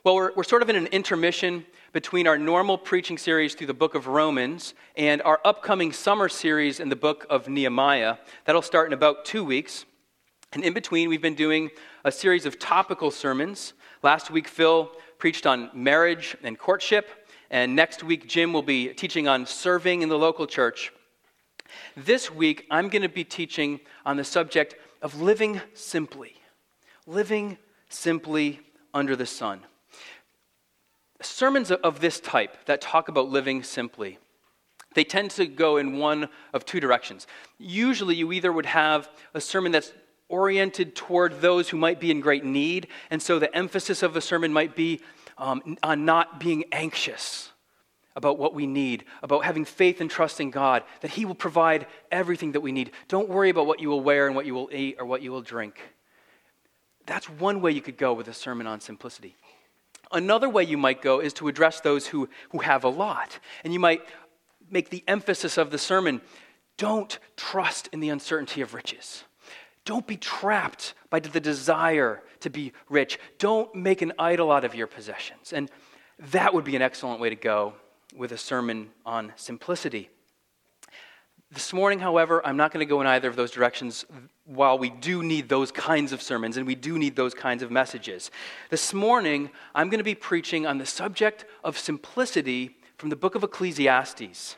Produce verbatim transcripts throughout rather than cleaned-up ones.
Well, we're, we're sort of in an intermission between our normal preaching series through the book of Romans and our upcoming summer series in the book of Nehemiah. That'll start in about two weeks. And in between, we've been doing a series of topical sermons. Last week, Phil preached on marriage and courtship. And next week, Jim will be teaching on serving in the local church. This week, I'm going to be teaching on the subject of living simply. Living simply under the sun. Sermons of this type that talk about living simply, they tend to go in one of two directions. Usually you either would have a sermon that's oriented toward those who might be in great need, and so the emphasis of the sermon might be um, on not being anxious about what we need, about having faith and trust in God, that He will provide everything that we need. Don't worry about what you will wear and what you will eat or what you will drink. That's one way you could go with a sermon on simplicity. Another way you might go is to address those who, who have a lot. And you might make the emphasis of the sermon, don't trust in the uncertainty of riches. Don't be trapped by the desire to be rich. Don't make an idol out of your possessions. And that would be an excellent way to go with a sermon on simplicity. This morning, however, I'm not going to go in either of those directions while we do need those kinds of sermons and we do need those kinds of messages. This morning, I'm going to be preaching on the subject of simplicity from the book of Ecclesiastes.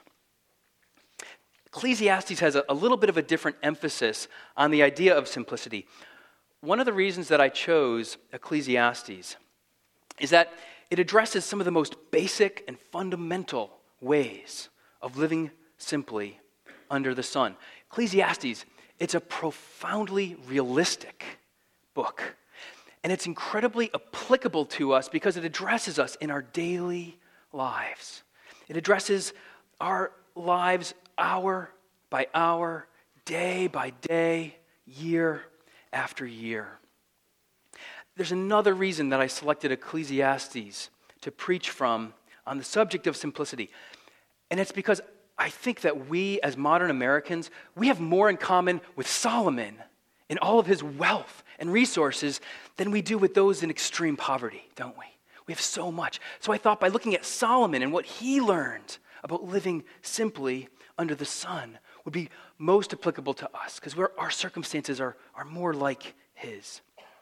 Ecclesiastes has a, a little bit of a different emphasis on the idea of simplicity. One of the reasons that I chose Ecclesiastes is that it addresses some of the most basic and fundamental ways of living simply under the sun. Ecclesiastes, it's a profoundly realistic book. And it's incredibly applicable to us because it addresses us in our daily lives. It addresses our lives hour by hour, day by day, year after year. There's another reason that I selected Ecclesiastes to preach from on the subject of simplicity. And it's because I think that we, as modern Americans, we have more in common with Solomon in all of his wealth and resources than we do with those in extreme poverty, don't we? We have so much. So I thought by looking at Solomon and what he learned about living simply under the sun would be most applicable to us because our circumstances are, are more like his.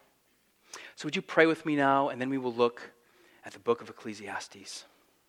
So would you pray with me now, and then we will look at the book of Ecclesiastes.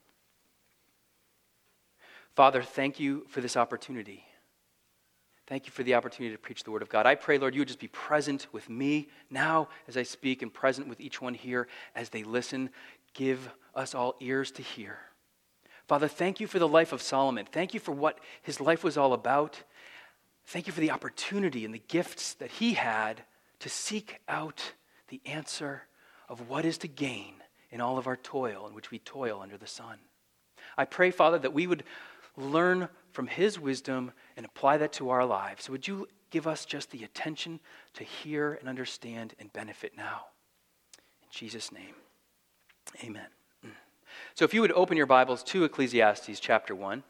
Father, thank you for this opportunity. Thank you for the opportunity to preach the Word of God. I pray, Lord, you would just be present with me now as I speak and present with each one here as they listen. Give us all ears to hear. Father, thank you for the life of Solomon. Thank you for what his life was all about. Thank you for the opportunity and the gifts that he had to seek out the answer of what is to gain in all of our toil in which we toil under the sun. I pray, Father, that we would learn from his wisdom and apply that to our lives. So would you give us just the attention to hear and understand and benefit now? In Jesus' name, amen. So if you would open your Bibles to Ecclesiastes chapter one.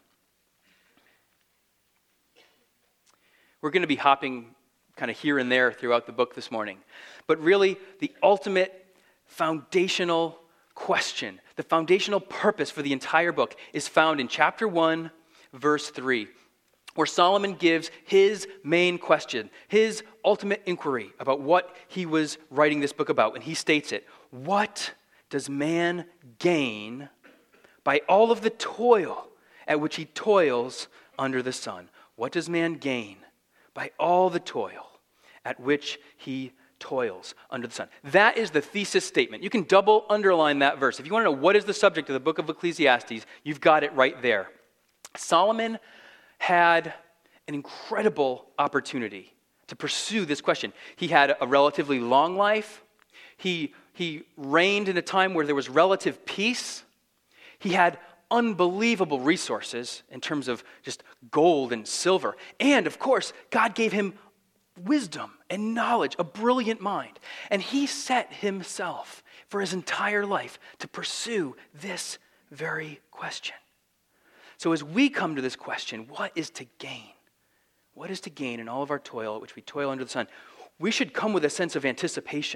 We're going to be hopping kind of here and there throughout the book this morning. But really, the ultimate foundational question, the foundational purpose for the entire book is found in chapter one, verse three, where Solomon gives his main question, his ultimate inquiry about what he was writing this book about. And he states it, what does man gain by all of the toil at which he toils under the sun? What does man gain by all the toil at which he toils under the sun? That is the thesis statement. You can double underline that verse. If you want to know what is the subject of the book of Ecclesiastes, you've got it right there. Solomon had an incredible opportunity to pursue this question. He had a relatively long life. He, he reigned in a time where there was relative peace. He had unbelievable resources in terms of just gold and silver. And, of course, God gave him wisdom and knowledge, a brilliant mind. And he set himself for his entire life to pursue this very question. So as we come to this question, what is to gain? What is to gain in all of our toil at which we toil under the sun? We should come with a sense of anticipation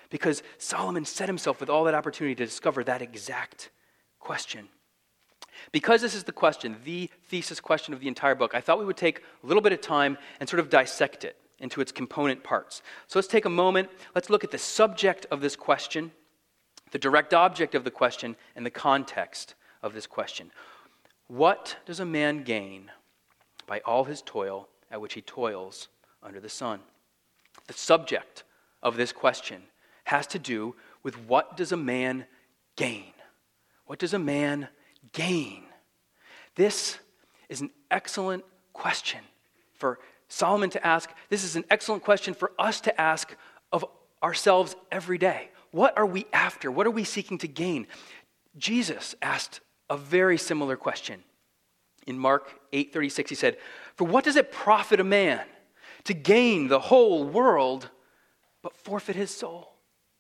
because Solomon set himself with all that opportunity to discover that exact question. Because this is the question, the thesis question of the entire book, I thought we would take a little bit of time and sort of dissect it into its component parts. So let's take a moment, let's look at the subject of this question, the direct object of the question, and the context of this question. What does a man gain by all his toil at which he toils under the sun? The subject of this question has to do with what does a man gain? What does a man gain? This is an excellent question for Solomon to ask. This is an excellent question for us to ask of ourselves every day. What are we after? What are we seeking to gain? Jesus asked a very similar question. In Mark eight thirty-six, he said, "For what does it profit a man to gain the whole world but forfeit his soul?"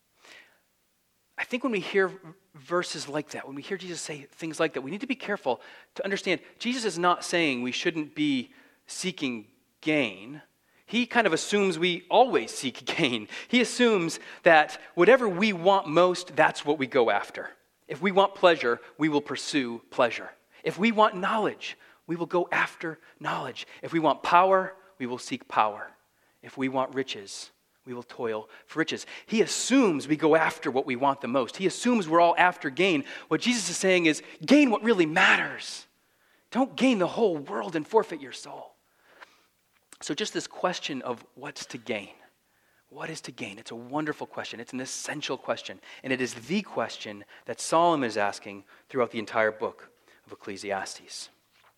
I think when we hear verses like that, when we hear Jesus say things like that, we need to be careful to understand Jesus is not saying we shouldn't be seeking gain. He kind of assumes we always seek gain. He assumes that whatever we want most, that's what we go after. If we want pleasure, we will pursue pleasure. If we want knowledge, we will go after knowledge. If we want power, we will seek power. If we want riches, we will toil for riches. He assumes we go after what we want the most. He assumes we're all after gain. What Jesus is saying is, gain what really matters. Don't gain the whole world and forfeit your soul. So just this question of what's to gain. What is to gain? It's a wonderful question. It's an essential question. And it is the question that Solomon is asking throughout the entire book of Ecclesiastes.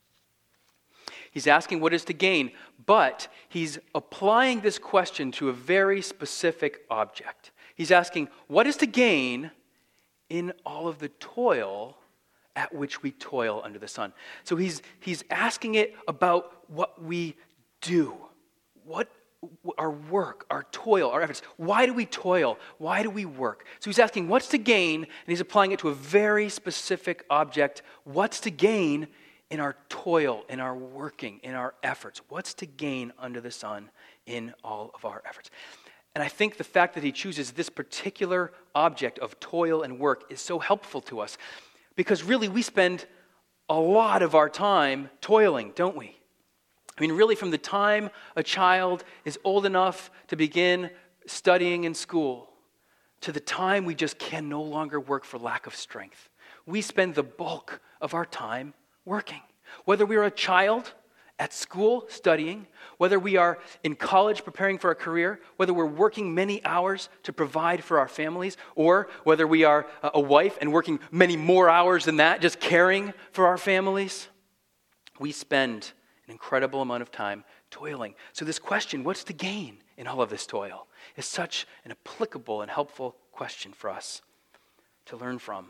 He's asking what is to gain, but he's applying this question to a very specific object. He's asking, what is to gain in all of the toil at which we toil under the sun? So he's, he's asking it about what we do. What our work, our toil, our efforts. Why do we toil? Why do we work? So he's asking, what's to gain? And he's applying it to a very specific object. What's to gain in our toil, in our working, in our efforts? What's to gain under the sun in all of our efforts? And I think the fact that he chooses this particular object of toil and work is so helpful to us, because really we spend a lot of our time toiling, don't we? I mean, really, from the time a child is old enough to begin studying in school to the time we just can no longer work for lack of strength, we spend the bulk of our time working. Whether we are a child at school studying, whether we are in college preparing for a career, whether we're working many hours to provide for our families, or whether we are a wife and working many more hours than that just caring for our families, we spend an incredible amount of time toiling. So this question, what's to gain in all of this toil, is such an applicable and helpful question for us to learn from.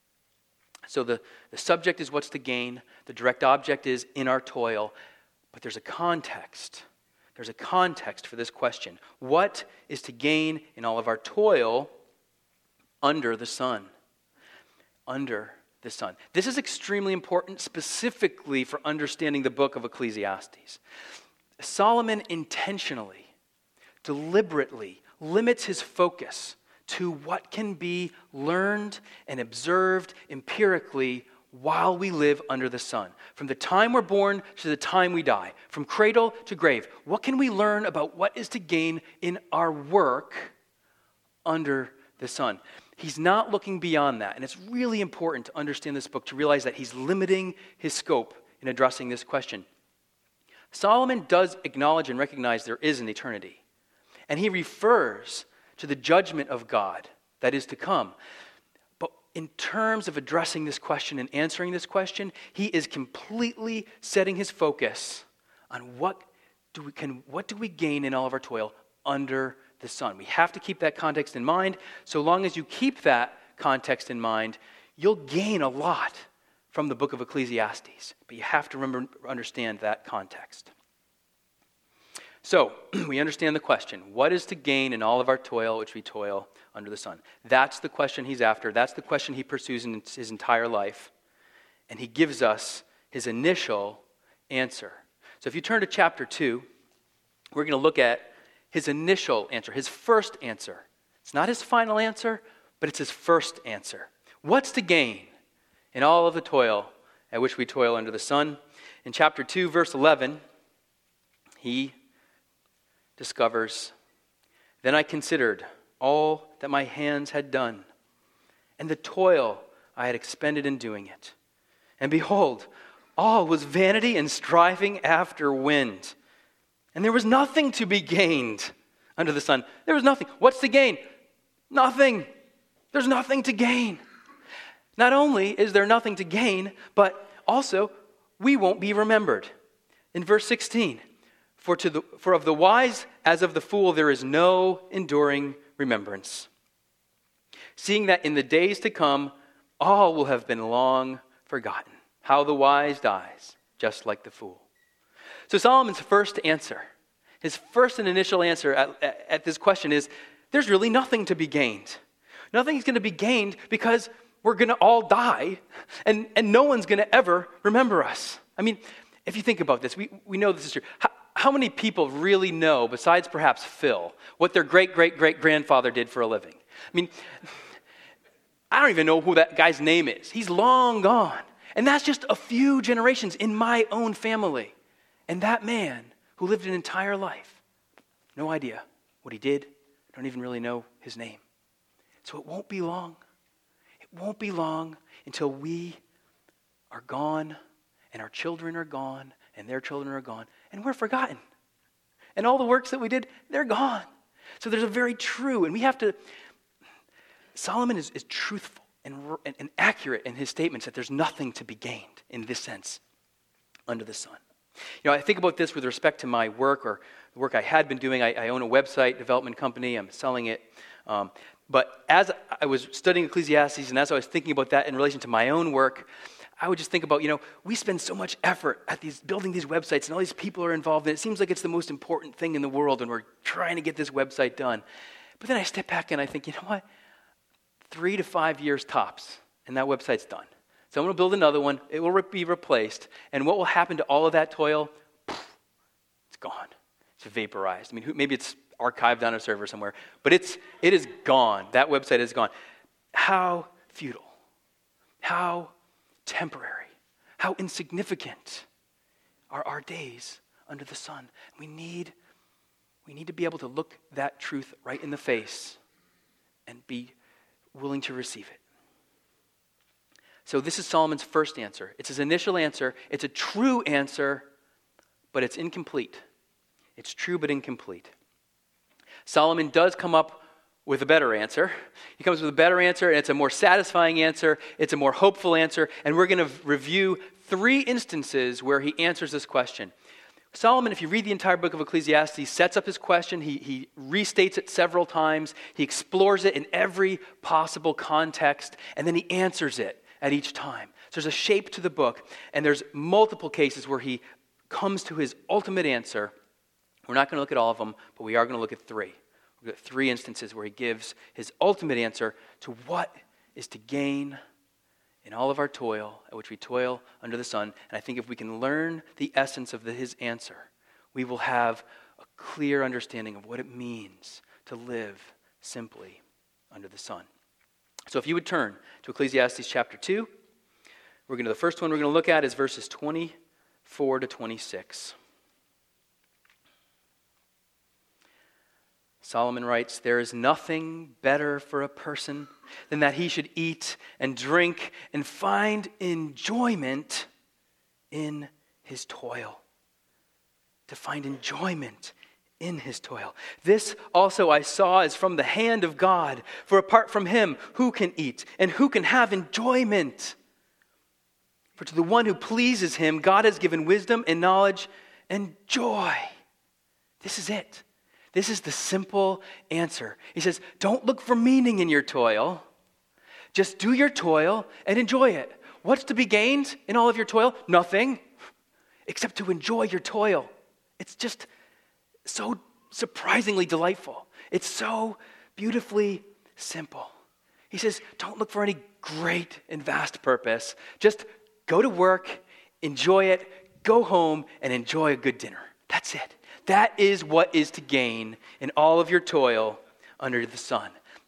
So the, the subject is what's to gain, the direct object is in our toil, but there's a context. There's a context for this question. What is to gain in all of our toil under the sun? Under the sun. This is extremely important specifically for understanding the book of Ecclesiastes. Solomon intentionally, deliberately limits his focus to what can be learned and observed empirically while we live under the sun. From the time we're born to the time we die, from cradle to grave, what can we learn about what is to gain in our work under the sun? He's not looking beyond that, and it's really important to understand this book to realize that he's limiting his scope in addressing this question. Solomon does acknowledge and recognize there is an eternity, and he refers to the judgment of God that is to come. But in terms of addressing this question and answering this question, he is completely setting his focus on what do we can what do we gain in all of our toil under the sun. We have to keep that context in mind. So long as you keep that context in mind, you'll gain a lot from the book of Ecclesiastes. But you have to remember, understand that context. So we understand the question. What is to gain in all of our toil, which we toil under the sun? That's the question he's after. That's the question he pursues in his entire life. And he gives us his initial answer. So if you turn to chapter two, we're going to look at his initial answer, his first answer It's not his final answer, but it's his first answer. What's to gain in all of the toil at which we toil under the sun? In chapter two, verse eleven, he discovers, "Then I considered all that my hands had done, and the toil I had expended in doing it. And behold, all was vanity and striving after wind. And there was nothing to be gained under the sun." There was nothing. What's to gain? Nothing. There's nothing to gain. Not only is there nothing to gain, but also we won't be remembered. In verse sixteen, for, to the, for of the wise as of the fool there is no enduring remembrance, seeing that in the days to come all will have been long forgotten. How the wise dies, just like the fool. So Solomon's first answer, his first and initial answer at, at, at this question is, there's really nothing to be gained. Nothing's going to be gained because we're going to all die, and, and no one's going to ever remember us. I mean, if you think about this, we, we know this is true. How, how many people really know, besides perhaps Phil, what their great-great-great-grandfather did for a living? I mean, I don't even know who that guy's name is. He's long gone. And that's just a few generations in my own family. And that man who lived an entire life, no idea what he did, don't even really know his name. So it won't be long. It won't be long until we are gone, and our children are gone, and their children are gone, and we're forgotten. And all the works that we did, they're gone. So there's a very true, and we have to, Solomon is, is truthful and, and, and accurate in his statements that there's nothing to be gained in this sense under the sun. You know, I think about this with respect to my work or the work I had been doing. I, I own a website development company. I'm selling it. Um, but as I was studying Ecclesiastes and as I was thinking about that in relation to my own work, I would just think about, you know, we spend so much effort at these building these websites and all these people are involved, and it seems like it's the most important thing in the world, and we're trying to get this website done. But then I step back and I think, you know what? Three to five years tops, and that website's done. Someone will build another one, it will be replaced, and what will happen to all of that toil? It's gone. It's vaporized. I mean, maybe it's archived on a server somewhere, but it's it is gone. That website is gone. How futile. How temporary. How insignificant are our days under the sun. We need, we need to be able to look that truth right in the face and be willing to receive it. So this is Solomon's first answer. It's his initial answer. It's a true answer, but it's incomplete. It's true but incomplete. Solomon does come up with a better answer. He comes with a better answer, and it's a more satisfying answer. It's a more hopeful answer, and we're going to review three instances where he answers this question. Solomon, if you read the entire book of Ecclesiastes, sets up his question. He, he restates it several times. He explores it in every possible context, and then he answers it at each time. So there's a shape to the book, and there's multiple cases where he comes to his ultimate answer. We're not going to look at all of them, but we are going to look at three. We've got three instances where he gives his ultimate answer to what is to gain in all of our toil, at which we toil under the sun. And I think if we can learn the essence of the, his answer, we will have a clear understanding of what it means to live simply under the sun. So if you would turn to Ecclesiastes chapter two, we're going to, the first one we're going to look at is verses twenty-four to twenty-six. Solomon writes, "There is nothing better for a person than that he should eat and drink and find enjoyment in his toil." To find enjoyment in his toil. "This also I saw is from the hand of God, for apart from him, who can eat and who can have enjoyment? For to the one who pleases him, God has given wisdom and knowledge and joy." This is it. This is the simple answer. He says, don't look for meaning in your toil. Just do your toil and enjoy it. What's to be gained in all of your toil? Nothing, except to enjoy your toil. It's just so surprisingly delightful. It's so beautifully simple. He says, don't look for any great and vast purpose. Just go to work, enjoy it, go home, and enjoy a good dinner. That's it. That is what is to gain in all of your toil under the sun.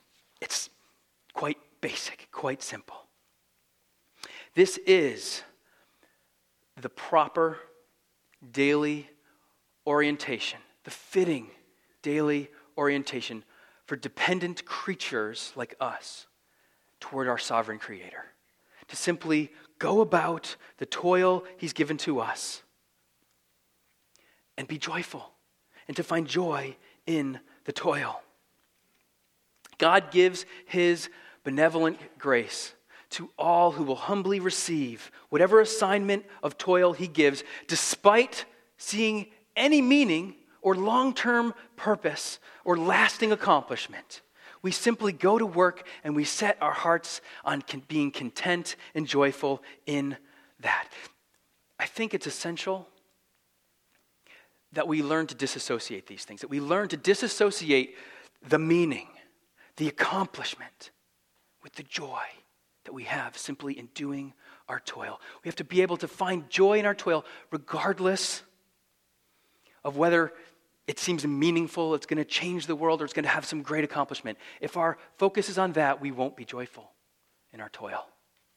It's quite basic, quite simple. This is the proper daily orientation, the fitting daily orientation for dependent creatures like us toward our sovereign Creator. To simply go about the toil he's given to us and be joyful, and to find joy in the toil. God gives his benevolent grace to all who will humbly receive whatever assignment of toil he gives, despite seeing any meaning or long-term purpose or lasting accomplishment. We simply go to work and we set our hearts on con- being content and joyful in that. I think it's essential that we learn to disassociate these things, that we learn to disassociate the meaning, the accomplishment, with the joy that we have simply in doing our toil. We have to be able to find joy in our toil regardless of whether it seems meaningful, it's going to change the world, or it's going to have some great accomplishment. If our focus is on that, we won't be joyful in our toil.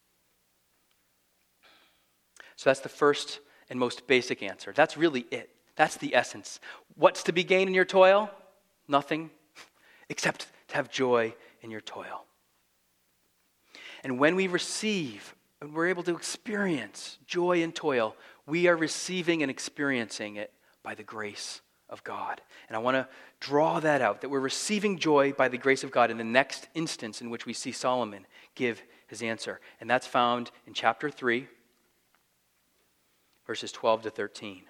So that's the first and most basic answer. That's really it. That's the essence. What's to be gained in your toil? Nothing, except to have joy in your toil. And when we receive, and we're able to experience joy in toil, we are receiving and experiencing it by the grace of God. And I want to draw that out, that we're receiving joy by the grace of God in the next instance in which we see Solomon give his answer. And that's found in chapter three, verses twelve to thirteen.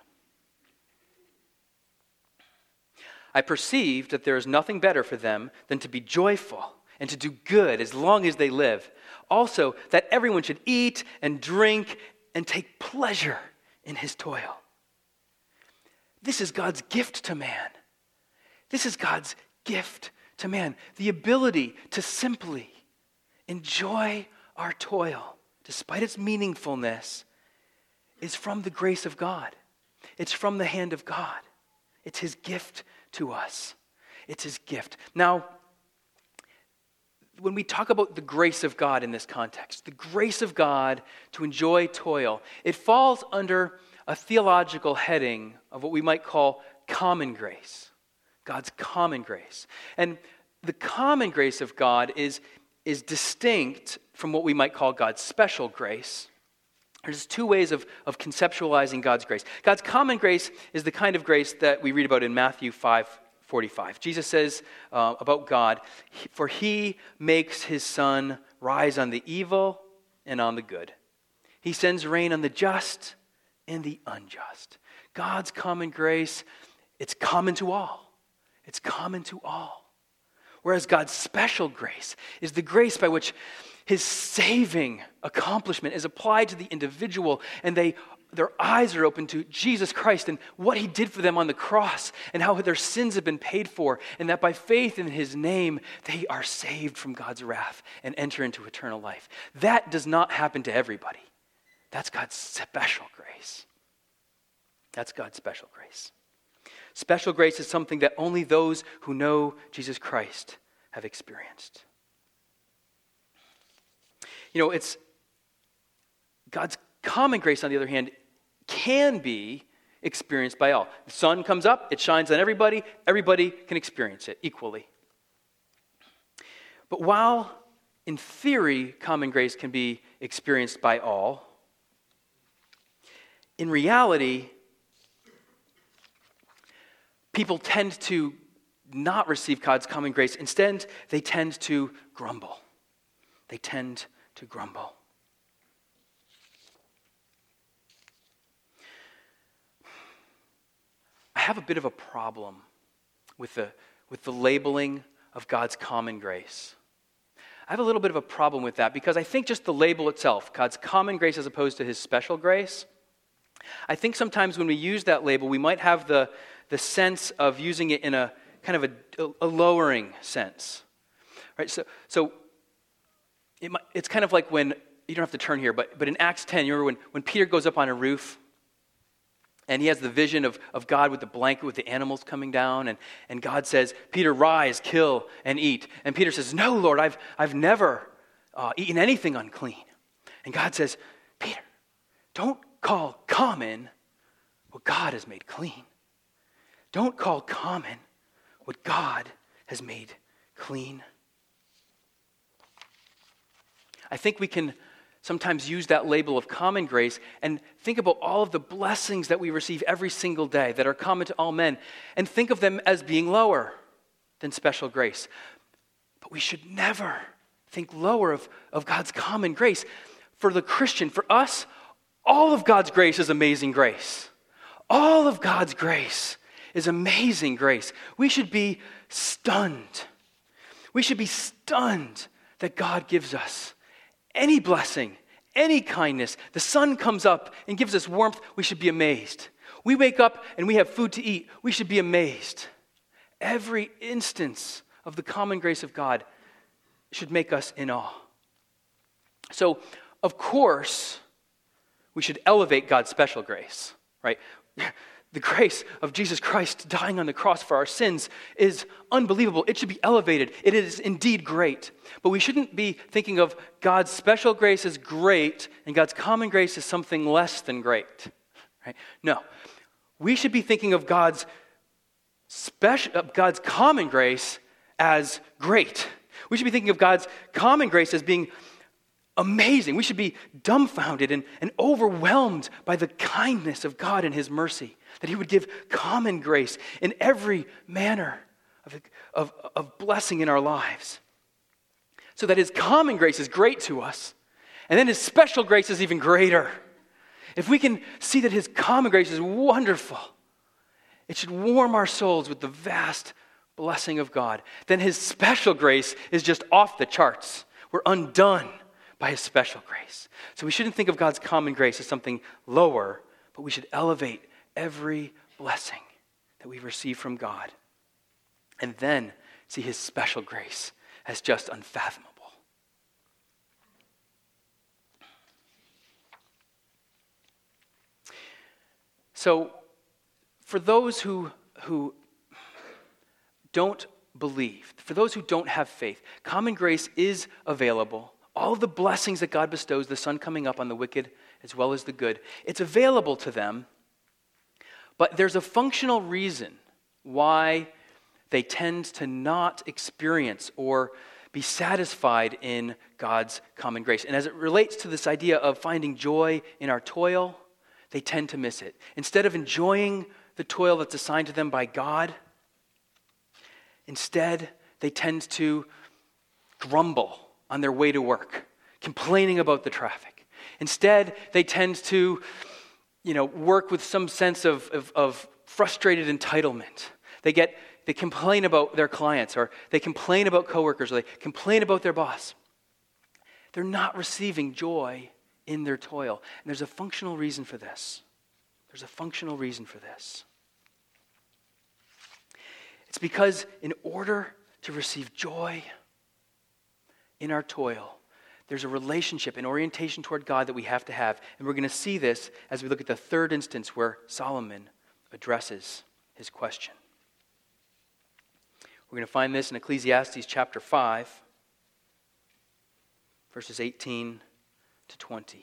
I perceived that there is nothing better for them than to be joyful and to do good as long as they live. Also, that everyone should eat and drink and take pleasure in his toil. This is God's gift to man. This is God's gift to man. The ability to simply enjoy our toil, despite its meaningfulness, is from the grace of God. It's from the hand of God. It's his gift to us. It's his gift. Now, when we talk about the grace of God in this context, the grace of God to enjoy toil, it falls under a theological heading of what we might call common grace. God's common grace. And the common grace of God is, is distinct from what we might call God's special grace. There's two ways of, of conceptualizing God's grace. God's common grace is the kind of grace that we read about in Matthew five forty-five. Jesus says uh, about God, "For he makes his sun rise on the evil and on the good. He sends rain on the just and the unjust." God's common grace, it's common to all. It's common to all. Whereas God's special grace is the grace by which his saving accomplishment is applied to the individual, and they their eyes are open to Jesus Christ and what he did for them on the cross and how their sins have been paid for, and that by faith in his name, they are saved from God's wrath and enter into eternal life. That does not happen to everybody. That's God's special grace. That's God's special grace. Special grace is something that only those who know Jesus Christ have experienced. You know, it's God's common grace, on the other hand, can be experienced by all. The sun comes up, it shines on everybody, everybody can experience it equally. But while in theory common grace can be experienced by all, in reality, people tend to not receive God's common grace. Instead, they tend to grumble. They tend to grumble. I have a bit of a problem with the, with the labeling of God's common grace. I have a little bit of a problem with that because I think just the label itself, God's common grace as opposed to his special grace, I think sometimes when we use that label, we might have the, the sense of using it in a kind of a, a lowering sense. Right? So, so it might, it's kind of like when, you don't have to turn here, but, but in Acts ten, you remember when, when Peter goes up on a roof And he has the vision of, of God with the blanket with the animals coming down. And, and God says, Peter, rise, kill, and eat. And Peter says, no, Lord, I've, I've never uh, eaten anything unclean. And God says, Peter, don't call common what God has made clean. Don't call common what God has made clean. I think we can sometimes use that label of common grace and think about all of the blessings that we receive every single day that are common to all men and think of them as being lower than special grace. But we should never think lower of, of God's common grace. For the Christian, for us, all of God's grace is amazing grace. All of God's grace is amazing grace. We should be stunned. We should be stunned that God gives us any blessing, any kindness. The sun comes up and gives us warmth, we should be amazed. We wake up and we have food to eat, we should be amazed. Every instance of the common grace of God should make us in awe. So, of course, we should elevate God's special grace, right? The grace of Jesus Christ dying on the cross for our sins is unbelievable. It should be elevated. It is indeed great. But we shouldn't be thinking of God's special grace as great and God's common grace as something less than great. Right? No. We should be thinking of God's special, of God's common grace as great. We should be thinking of God's common grace as being amazing. We should be dumbfounded and, and overwhelmed by the kindness of God and his mercy, that he would give common grace in every manner of, of, of blessing in our lives. So that his common grace is great to us, and then his special grace is even greater. If we can see that his common grace is wonderful, it should warm our souls with the vast blessing of God. Then his special grace is just off the charts. We're undone by his special grace. So we shouldn't think of God's common grace as something lower, but we should elevate every blessing that we receive from God. And then see his special grace as just unfathomable. So for those who, who don't believe, for those who don't have faith, common grace is available. All of the blessings that God bestows, the sun coming up on the wicked as well as the good, it's available to them, but there's a functional reason why they tend to not experience or be satisfied in God's common grace. And as it relates to this idea of finding joy in our toil, they tend to miss it. Instead of enjoying the toil that's assigned to them by God, instead they tend to grumble on their way to work, complaining about the traffic. Instead, they tend to, you know, work with some sense of, of, of frustrated entitlement. They get, they complain about their clients, or they complain about coworkers, or they complain about their boss. They're not receiving joy in their toil. And there's a functional reason for this. There's a functional reason for this. It's because in order to receive joy in our toil, there's a relationship, an orientation toward God that we have to have. And we're going to see this as we look at the third instance where Solomon addresses his question. We're going to find this in Ecclesiastes chapter five, verses eighteen to twenty.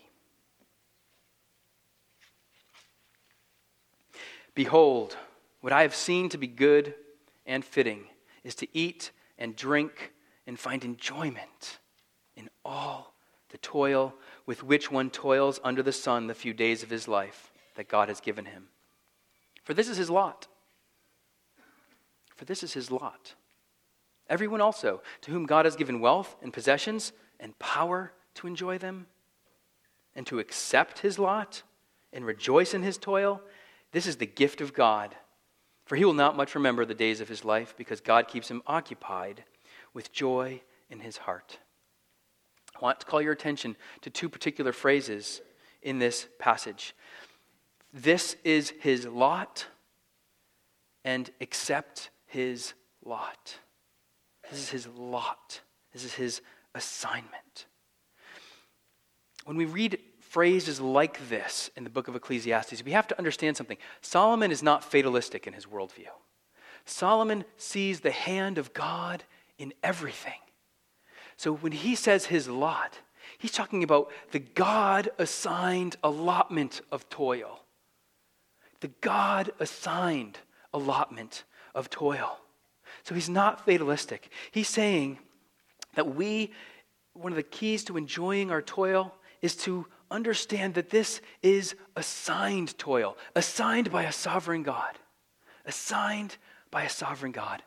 Behold, what I have seen to be good and fitting is to eat and drink and find enjoyment in all the toil with which one toils under the sun the few days of his life that God has given him. For this is his lot. For this is his lot. Everyone also to whom God has given wealth and possessions and power to enjoy them and to accept his lot and rejoice in his toil, this is the gift of God. For he will not much remember the days of his life because God keeps him occupied with joy in his heart. I want to call your attention to two particular phrases in this passage. This is his lot, and accept his lot. This is his lot. This is his assignment. When we read phrases like this in the book of Ecclesiastes, we have to understand something. Solomon is not fatalistic in his worldview. Solomon sees the hand of God in everything. So when he says his lot, he's talking about the God-assigned allotment of toil. The God-assigned allotment of toil. So he's not fatalistic. He's saying that we, one of the keys to enjoying our toil is to understand that this is assigned toil, assigned by a sovereign God. Assigned by a sovereign God.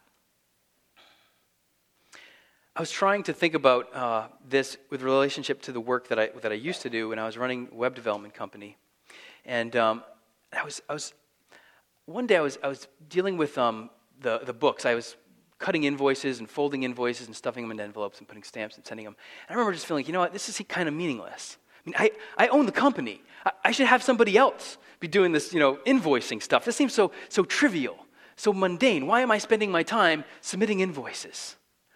I was trying to think about uh, this with relationship to the work that I that I used to do when I was running a web development company, and um, I was I was one day I was I was dealing with um, the the books. I was cutting invoices and folding invoices and stuffing them into envelopes and putting stamps and sending them. And I remember just feeling, you know what, this is kind of meaningless. I mean, I, I own the company. I, I should have somebody else be doing this, you know, invoicing stuff. This seems so so trivial, so mundane. Why am I spending my time submitting invoices?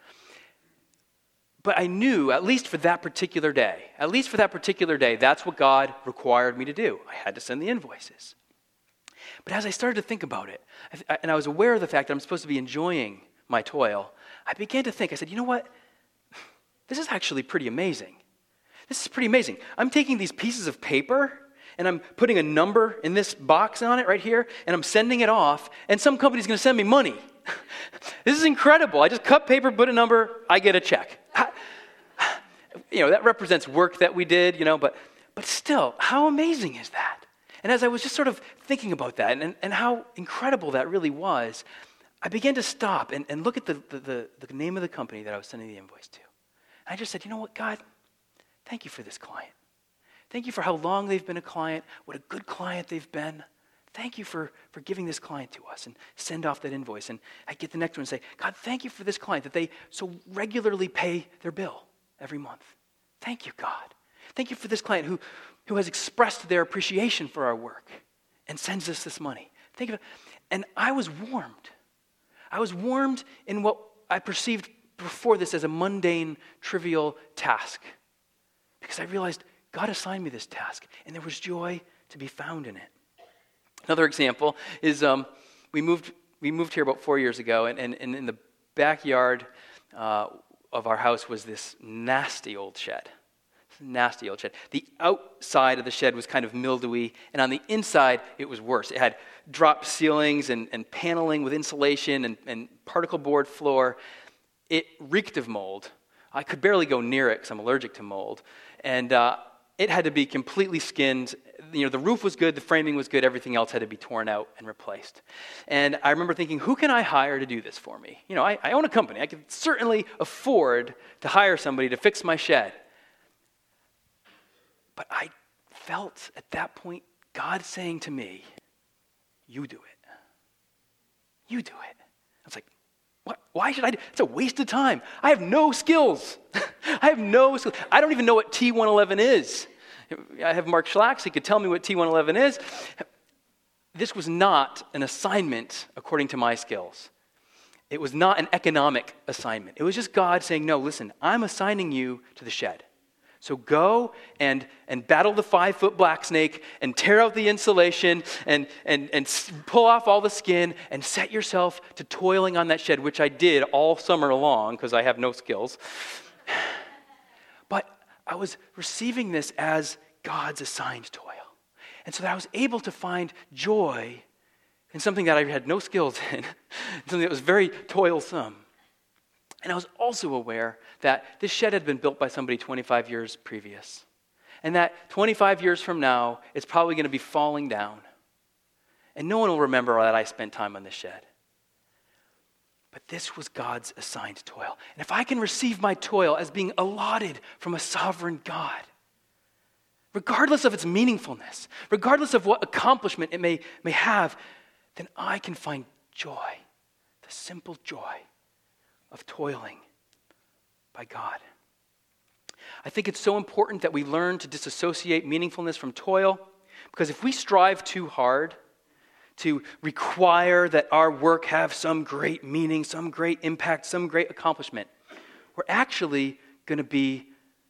But I knew, at least for that particular day, at least for that particular day, that's what God required me to do. I had to send the invoices. But as I started to think about it, and I was aware of the fact that I'm supposed to be enjoying my toil, I began to think, I said, you know what? This is actually pretty amazing. This is pretty amazing. I'm taking these pieces of paper, and I'm putting a number in this box on it right here, and I'm sending it off, and some company's going to send me money. This is incredible. I just cut paper, put a number, I get a check. You know, that represents work that we did, you know, but but still, how amazing is that? And as I was just sort of thinking about that and, and how incredible that really was, I began to stop and, and look at the, the, the, the name of the company that I was sending the invoice to. And I just said, you know what, God, thank you for this client. Thank you for how long they've been a client, what a good client they've been. Thank you for, for giving this client to us, and send off that invoice. And I get the next one and say, God, thank you for this client that they so regularly pay their bill every month. Thank you, God. Thank you for this client who, who has expressed their appreciation for our work and sends us this money. Thank you. And I was warmed. I was warmed in what I perceived before this as a mundane, trivial task. Because I realized God assigned me this task, and there was joy to be found in it. Another example is um, we moved we moved here about four years ago, and, and, and in the backyard uh, of our house was this nasty old shed. Nasty old shed. The outside of the shed was kind of mildewy, and on the inside it was worse. It had drop ceilings and, and paneling with insulation and, and particle board floor. It reeked of mold. I could barely go near it because I'm allergic to mold. And uh, it had to be completely skinned. You know, the roof was good, the framing was good, everything else had to be torn out and replaced. And I remember thinking, who can I hire to do this for me? You know, I, I own a company. I could certainly afford to hire somebody to fix my shed. But I felt at that point God saying to me, you do it. You do it. I was like, what? Why should I do it? It's a waste of time. I have no skills. I have no skills. I don't even know what T one eleven is. I have Mark Schlacks. He could tell me what T one eleven is. This was not an assignment according to my skills. It was not an economic assignment. It was just God saying, no, listen, I'm assigning you to the shed. So go and, and battle the five-foot black snake and tear out the insulation and, and, and pull off all the skin and set yourself to toiling on that shed, which I did all summer long because I have no skills. But I was receiving this as God's assigned toil. And so that I was able to find joy in something that I had no skills in, something that was very toilsome. And I was also aware that this shed had been built by somebody twenty-five years previous. And that twenty-five years from now, it's probably going to be falling down. And no one will remember that I spent time on this shed. But this was God's assigned toil. And if I can receive my toil as being allotted from a sovereign God, regardless of its meaningfulness, regardless of what accomplishment it may, may have, then I can find joy, the simple joy of toiling by God. I think it's so important that we learn to disassociate meaningfulness from toil, because if we strive too hard to require that our work have some great meaning, some great impact, some great accomplishment, we're actually going to be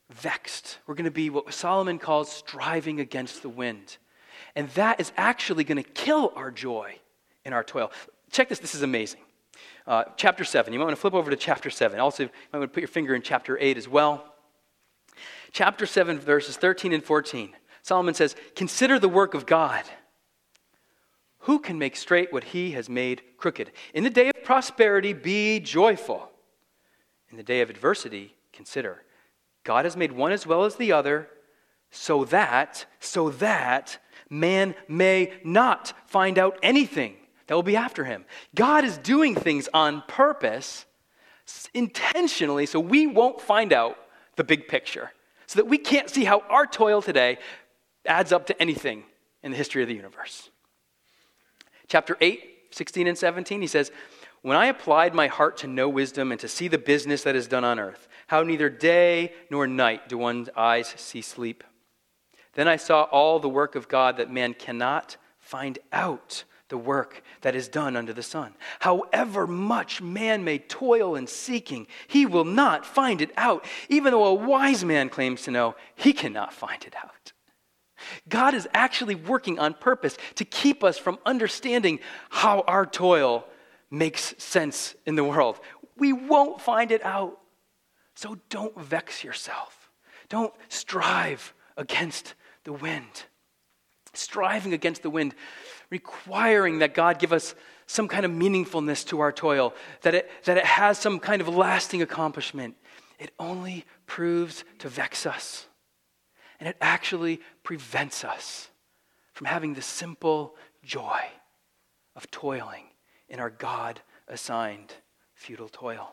vexed. We're going to be what Solomon calls striving against the wind. And that is actually going to kill our joy in our toil. Check this. This is amazing. Uh, chapter seven. You might want to flip over to chapter seven. Also, you might want to put your finger in chapter eight as well. Chapter seven, verses thirteen and fourteen. Solomon says, "Consider the work of God. Who can make straight what he has made crooked? In the day of prosperity, be joyful. In the day of adversity, consider. God has made one as well as the other, so that, so that man may not find out anything that will be after him." God is doing things on purpose, intentionally, so we won't find out the big picture, so that we can't see how our toil today adds up to anything in the history of the universe. Chapter eight, sixteen and seventeen, he says, "When I applied my heart to know wisdom and to see the business that is done on earth, how neither day nor night do one's eyes see sleep. Then I saw all the work of God, that man cannot find out the work that is done under the sun. However much man may toil in seeking, he will not find it out. Even though a wise man claims to know, he cannot find it out." God is actually working on purpose to keep us from understanding how our toil makes sense in the world. We won't find it out. So don't vex yourself. Don't strive against the wind. Striving against the wind, requiring that God give us some kind of meaningfulness to our toil, that it, that it has some kind of lasting accomplishment. It only proves to vex us. And it actually prevents us from having the simple joy of toiling in our God-assigned futile toil.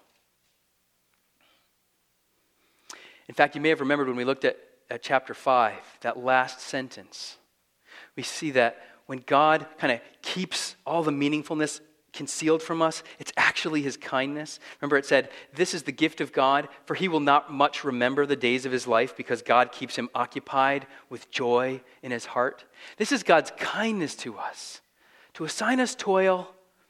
In fact, you may have remembered when we looked at, at chapter five, that last sentence, we see that when God kind of keeps all the meaningfulness concealed from us, it's actually his kindness. Remember, it said, "This is the gift of God, for he will not much remember the days of his life, because God keeps him occupied with joy in his heart." This is God's kindness to us, to assign us toil,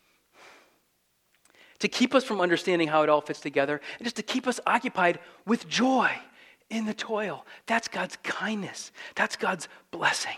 to keep us from understanding how it all fits together, and just to keep us occupied with joy in the toil. That's God's kindness. That's God's blessing.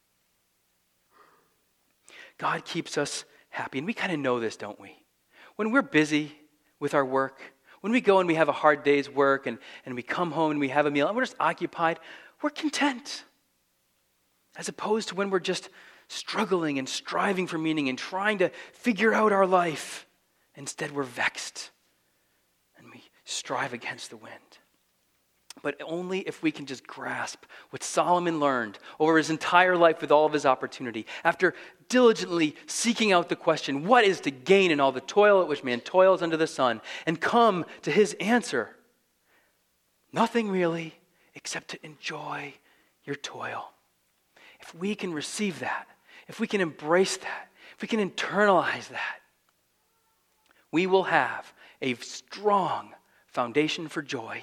God keeps us happy. And we kind of know this, don't we? When we're busy with our work, when we go and we have a hard day's work and, and we come home and we have a meal and we're just occupied, we're content. As opposed to when we're just struggling and striving for meaning and trying to figure out our life. Instead, we're vexed and we strive against the wind. But only if we can just grasp what Solomon learned over his entire life with all of his opportunity. After diligently seeking out the question, what is to gain in all the toil at which man toils under the sun? And come to his answer. Nothing really, except to enjoy your toil. If we can receive that, if we can embrace that, if we can internalize that, we will have a strong foundation for joy.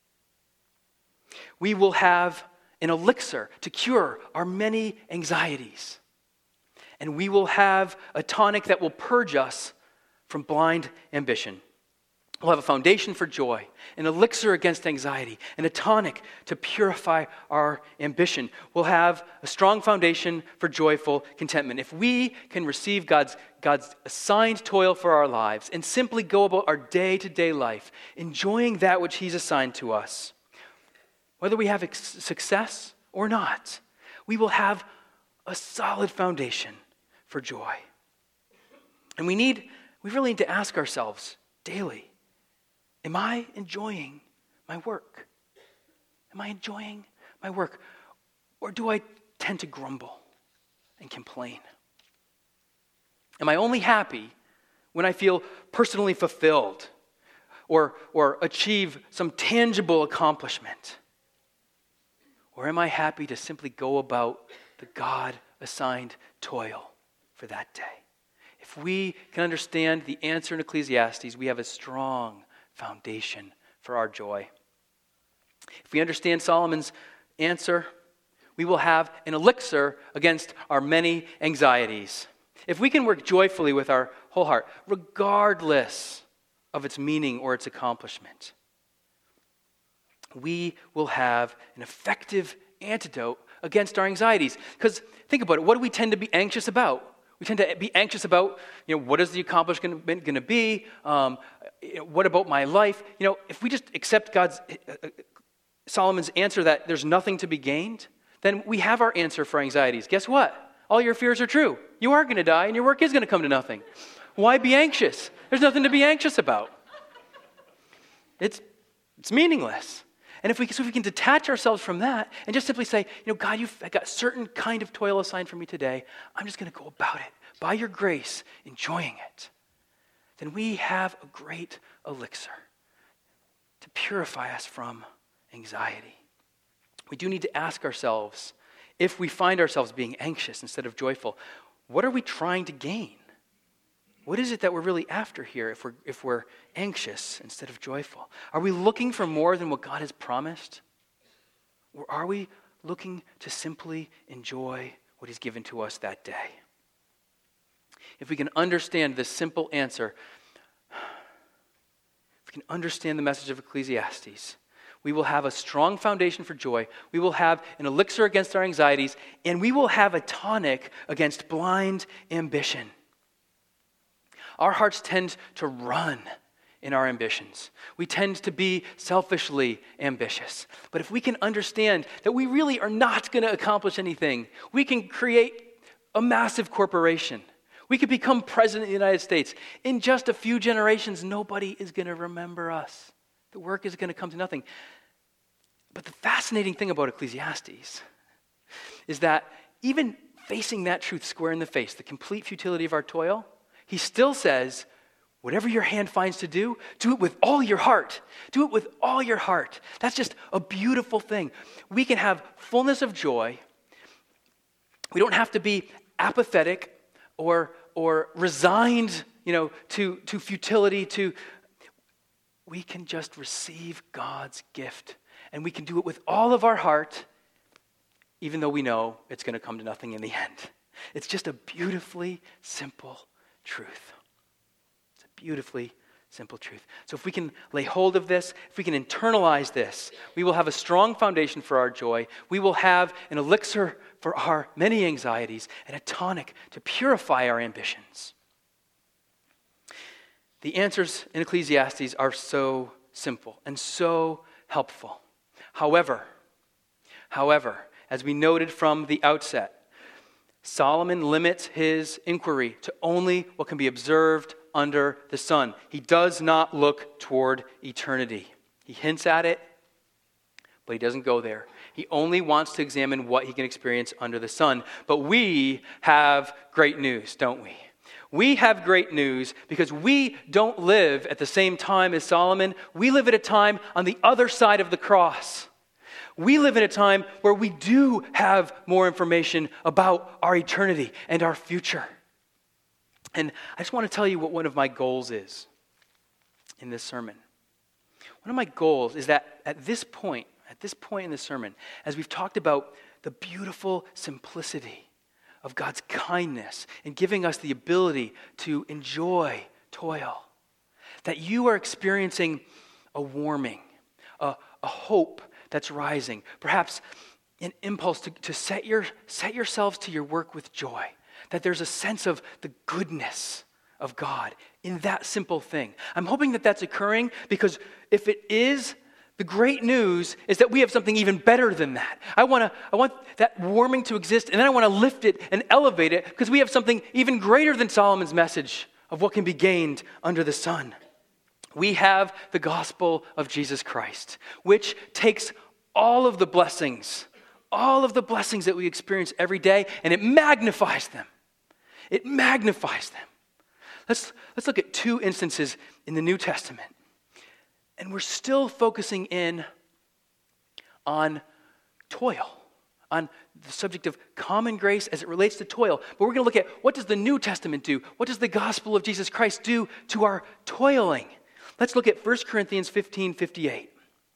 We will have an elixir to cure our many anxieties. And we will have a tonic that will purge us from blind ambition. We'll have a foundation for joy, an elixir against anxiety, and a tonic to purify our ambition. We'll have a strong foundation for joyful contentment. If we can receive God's, God's assigned toil for our lives and simply go about our day-to-day life, enjoying that which he's assigned to us, whether we have success or not, we will have a solid foundation for joy. And we need, we really need to ask ourselves daily, am I enjoying my work? Am I enjoying my work? Or do I tend to grumble and complain? Am I only happy when I feel personally fulfilled or, or achieve some tangible accomplishment? Or am I happy to simply go about the God-assigned toil for that day? If we can understand the answer in Ecclesiastes, we have a strong foundation for our joy. If we understand Solomon's answer, we will have an elixir against our many anxieties. If we can work joyfully with our whole heart, regardless of its meaning or its accomplishment, we will have an effective antidote against our anxieties. Because think about it, what do we tend to be anxious about? We tend to be anxious about, you know, what is the accomplishment going to be? Um, you know, what about my life? You know, if we just accept God's, uh, Solomon's answer that there's nothing to be gained, then we have our answer for anxieties. Guess what? All your fears are true. You are going to die and your work is going to come to nothing. Why be anxious? There's nothing to be anxious about. It's, it's meaningless. And if we, so if we can detach ourselves from that and just simply say, you know, God, you've got a certain kind of toil assigned for me today. I'm just going to go about it by your grace, enjoying it. Then we have a great elixir to purify us from anxiety. We do need to ask ourselves, if we find ourselves being anxious instead of joyful, what are we trying to gain? What is it that we're really after here if we're, if we're anxious instead of joyful? Are we looking for more than what God has promised? Or are we looking to simply enjoy what he's given to us that day? If we can understand this simple answer, if we can understand the message of Ecclesiastes, we will have a strong foundation for joy, we will have an elixir against our anxieties, and we will have a tonic against blind ambition. Our hearts tend to run in our ambitions. We tend to be selfishly ambitious. But if we can understand that we really are not going to accomplish anything, we can create a massive corporation. We could become president of the United States. In just a few generations, nobody is going to remember us. The work is going to come to nothing. But the fascinating thing about Ecclesiastes is that even facing that truth square in the face, the complete futility of our toil, he still says, whatever your hand finds to do, do it with all your heart. Do it with all your heart. That's just a beautiful thing. We can have fullness of joy. We don't have to be apathetic or, or resigned, you know, to, to futility. To we can just receive God's gift. And we can do it with all of our heart, even though we know it's going to come to nothing in the end. It's just a beautifully simple truth. It's a beautifully simple truth. So if we can lay hold of this, if we can internalize this, we will have a strong foundation for our joy. We will have an elixir for our many anxieties and a tonic to purify our ambitions. The answers in Ecclesiastes are so simple and so helpful. However, however, as we noted from the outset, Solomon limits his inquiry to only what can be observed under the sun. He does not look toward eternity. He hints at it, but he doesn't go there. He only wants to examine what he can experience under the sun. But we have great news, don't we? We have great news because we don't live at the same time as Solomon. We live at a time on the other side of the cross. We live in a time where we do have more information about our eternity and our future. And I just want to tell you what one of my goals is in this sermon. One of my goals is that at this point, at this point in the sermon, as we've talked about the beautiful simplicity of God's kindness in giving us the ability to enjoy toil, that you are experiencing a warming, a, a hope that's rising, perhaps an impulse to, to set your set yourselves to your work with joy, that there's a sense of the goodness of God in that simple thing. I'm hoping that that's occurring because if it is, the great news is that we have something even better than that. I want to I want that warming to exist, and then I want to lift it and elevate it because we have something even greater than Solomon's message of what can be gained under the sun. We have the gospel of Jesus Christ, which takes all of the blessings, all of the blessings that we experience every day, and it magnifies them. It magnifies them. Let's, let's look at two instances in the New Testament. And we're still focusing in on toil, on the subject of common grace as it relates to toil. But we're going to look at what does the New Testament do? What does the gospel of Jesus Christ do to our toiling? Let's look at First Corinthians fifteen fifty-eight.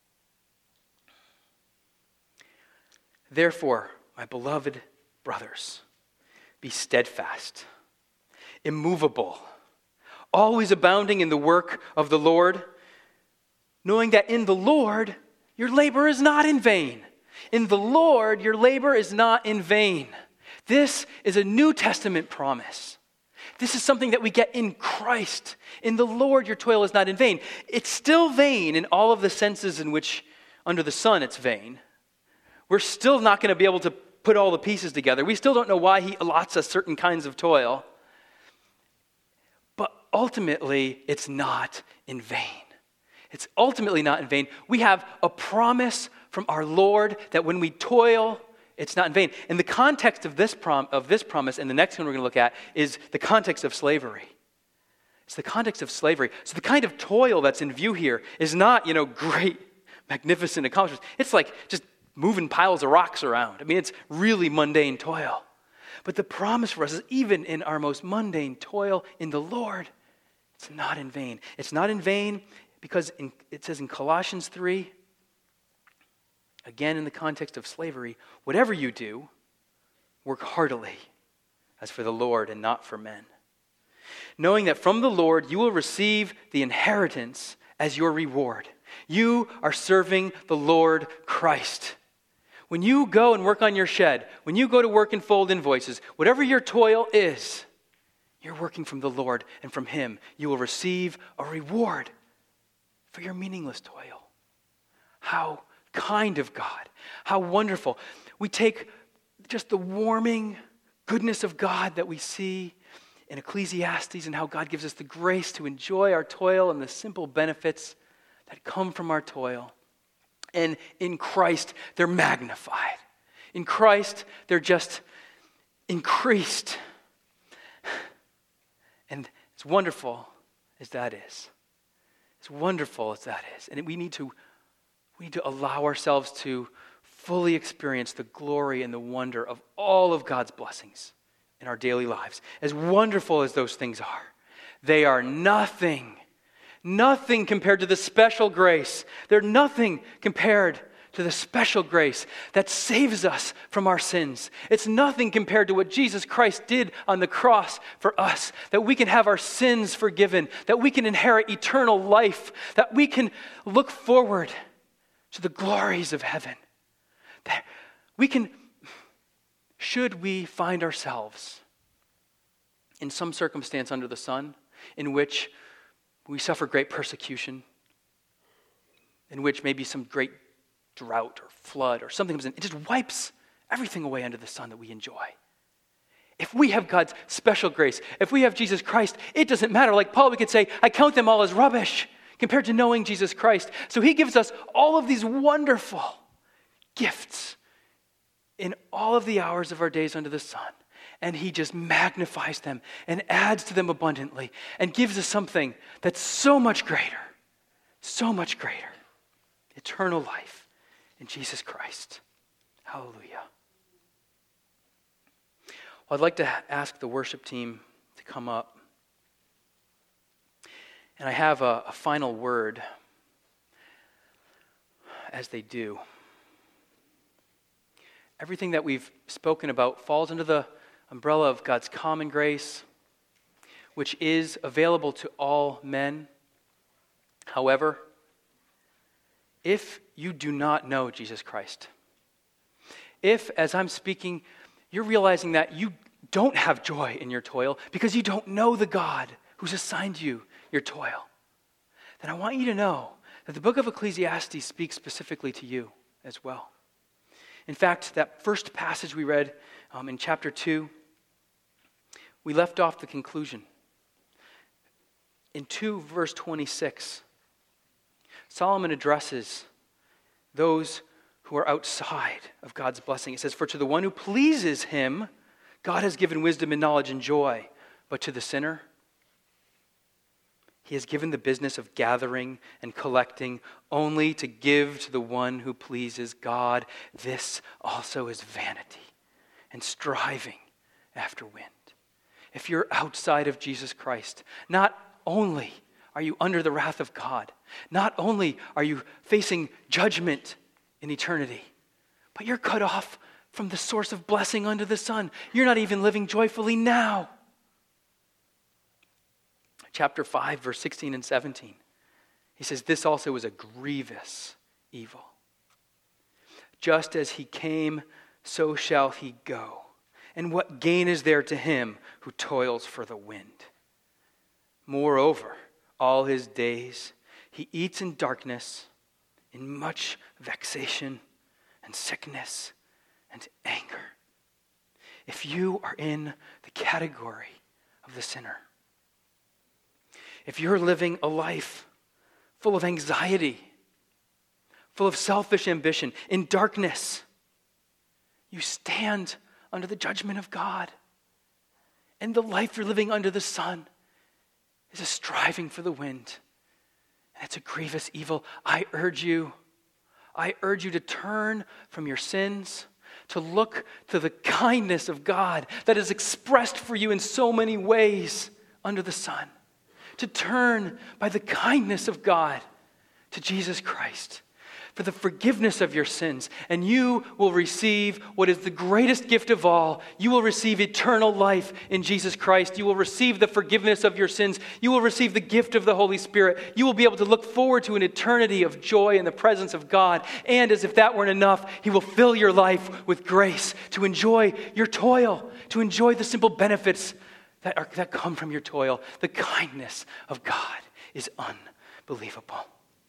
Therefore, my beloved brothers, be steadfast, immovable, always abounding in the work of the Lord, knowing that in the Lord your labor is not in vain. In the Lord, your labor is not in vain. This is a New Testament promise. This is something that we get in Christ. In the Lord, your toil is not in vain. It's still vain in all of the senses in which, under the sun, it's vain. We're still not going to be able to put all the pieces together. We still don't know why he allots us certain kinds of toil. But ultimately, it's not in vain. It's ultimately not in vain. We have a promise from our Lord that when we toil, it's not in vain. And the context of this prom- of this promise and the next one we're going to look at is the context of slavery. It's the context of slavery. So the kind of toil that's in view here is not, you know, great, magnificent accomplishments. It's like just moving piles of rocks around. I mean, it's really mundane toil. But the promise for us is even in our most mundane toil in the Lord, it's not in vain. It's not in vain because in, it says in Colossians three, again in the context of slavery, whatever you do, work heartily as for the Lord and not for men, knowing that from the Lord you will receive the inheritance as your reward. You are serving the Lord Christ. When you go and work on your shed, when you go to work and fold invoices, whatever your toil is, you're working from the Lord, and from Him you will receive a reward for your meaningless toil. How kind of God. How wonderful. We take just the warming goodness of God that we see in Ecclesiastes and how God gives us the grace to enjoy our toil and the simple benefits that come from our toil. And in Christ, they're magnified. In Christ, they're just increased. And as wonderful as that is, as wonderful as that is, and we need to we need to allow ourselves to fully experience the glory and the wonder of all of God's blessings in our daily lives. As wonderful as those things are, they are nothing, nothing compared to the special grace. They're nothing compared to the special grace that saves us from our sins. It's nothing compared to what Jesus Christ did on the cross for us, that we can have our sins forgiven, that we can inherit eternal life, that we can look forward to the glories of heaven. That we can, should we find ourselves in some circumstance under the sun in which we suffer great persecution, in which maybe some great drought or flood or something comes in, it just wipes everything away under the sun that we enjoy. If we have God's special grace, if we have Jesus Christ, it doesn't matter. Like Paul, we could say, I count them all as rubbish compared to knowing Jesus Christ. So he gives us all of these wonderful gifts in all of the hours of our days under the sun. And he just magnifies them and adds to them abundantly and gives us something that's so much greater, so much greater. Eternal life in Jesus Christ. Hallelujah. Well, I'd like to ask the worship team to come up. And I have a, a final word as they do. Everything that we've spoken about falls under the umbrella of God's common grace, which is available to all men. However, if you do not know Jesus Christ, if, as I'm speaking, you're realizing that you don't have joy in your toil because you don't know the God who's assigned you your toil, then I want you to know that the book of Ecclesiastes speaks specifically to you as well. In fact, that first passage we read um, in chapter two, we left off the conclusion. In two verse twenty-six, Solomon addresses those who are outside of God's blessing. It says, for to the one who pleases him, God has given wisdom and knowledge and joy, but to the sinner, he has given the business of gathering and collecting only to give to the one who pleases God. This also is vanity and striving after wind. If you're outside of Jesus Christ, not only are you under the wrath of God, not only are you facing judgment in eternity, but you're cut off from the source of blessing under the sun. You're not even living joyfully now. Chapter five, verse sixteen and seventeen. He says, this also is a grievous evil. Just as he came, so shall he go. And what gain is there to him who toils for the wind? Moreover, all his days he eats in darkness, in much vexation and sickness and anger. If you are in the category of the sinner, if you're living a life full of anxiety, full of selfish ambition, in darkness, you stand under the judgment of God. And the life you're living under the sun is a striving for the wind. And it's a grievous evil. I urge you, I urge you to turn from your sins, to look to the kindness of God that is expressed for you in so many ways under the sun. To turn by the kindness of God to Jesus Christ for the forgiveness of your sins, and you will receive what is the greatest gift of all. You will receive eternal life in Jesus Christ. You will receive the forgiveness of your sins. You will receive the gift of the Holy Spirit. You will be able to look forward to an eternity of joy in the presence of God. And as if that weren't enough, He will fill your life with grace to enjoy your toil, to enjoy the simple benefits that, are, that come from your toil. The kindness of God is unbelievable.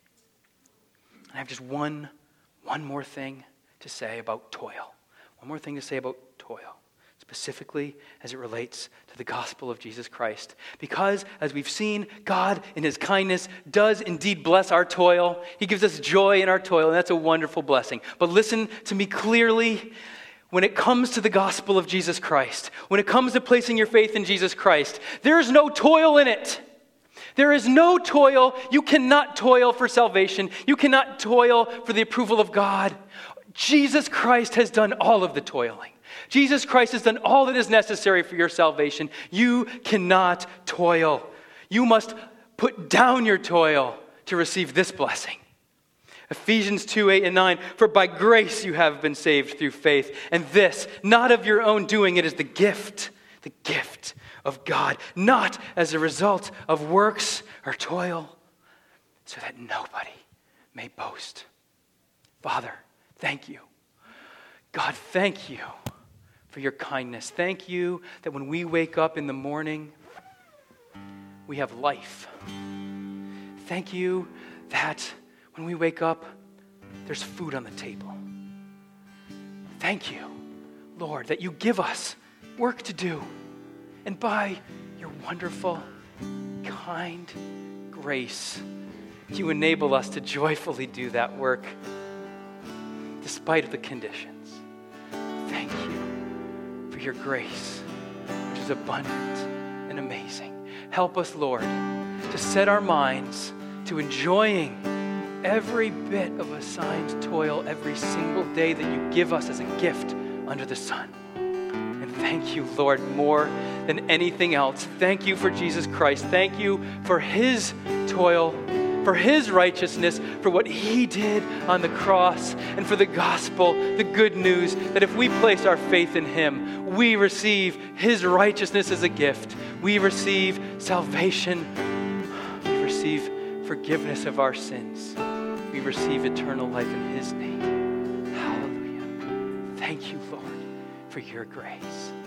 I have just one, one more thing to say about toil. One more thing to say about toil, specifically as it relates to the gospel of Jesus Christ. Because, as we've seen, God, in His kindness, does indeed bless our toil. He gives us joy in our toil, and that's a wonderful blessing. But listen to me clearly. When it comes to the gospel of Jesus Christ, when it comes to placing your faith in Jesus Christ, there's no toil in it. There is no toil. You cannot toil for salvation. You cannot toil for the approval of God. Jesus Christ has done all of the toiling. Jesus Christ has done all that is necessary for your salvation. You cannot toil. You must put down your toil to receive this blessing. Ephesians two, eight, and nine, for by grace you have been saved through faith, and this, not of your own doing, it is the gift, the gift of God, not as a result of works or toil, so that nobody may boast. Father, thank you. God, thank you for your kindness. Thank you that when we wake up in the morning, we have life. Thank you that when we wake up, there's food on the table. Thank you, Lord, that you give us work to do. And by your wonderful, kind grace, you enable us to joyfully do that work despite of the conditions. Thank you for your grace, which is abundant and amazing. Help us, Lord, to set our minds to enjoying every bit of assigned toil every single day that you give us as a gift under the sun. Thank you, Lord, more than anything else. Thank you for Jesus Christ. Thank you for His toil, for His righteousness, for what He did on the cross, and for the gospel, the good news that if we place our faith in Him, we receive His righteousness as a gift. We receive salvation. We receive forgiveness of our sins. We receive eternal life in His name. Hallelujah. Thank you, Lord, for your grace.